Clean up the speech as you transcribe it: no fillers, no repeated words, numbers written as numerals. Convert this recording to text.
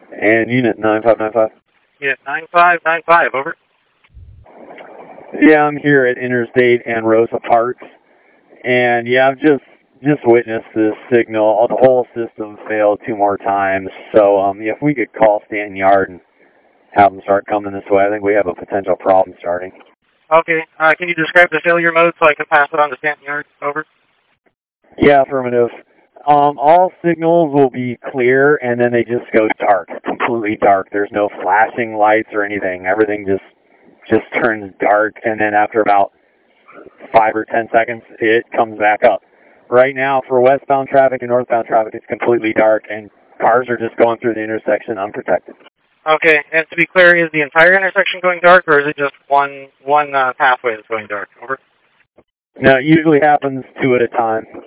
And Unit 9595. Unit 9595, over. Yeah, I'm here at Interstate and Rosa Parks. And yeah, I've just witnessed this signal. The whole system failed 2 more times. So if we could call Stanton Yard and have them start coming this way, I think we have a potential problem starting. Okay, can you describe the failure mode so I can pass it on to Stanton Yard, over? Yeah, affirmative. All signals will be clear, and then they just go dark, completely dark. There's no flashing lights or anything. Everything just turns dark, and then after about 5 or 10 seconds, it comes back up. Right now, for westbound traffic and northbound traffic, it's completely dark, and cars are just going through the intersection unprotected. Okay, and to be clear, is the entire intersection going dark, or is it just one pathway that's going dark? Over. No, it usually happens 2 at a time.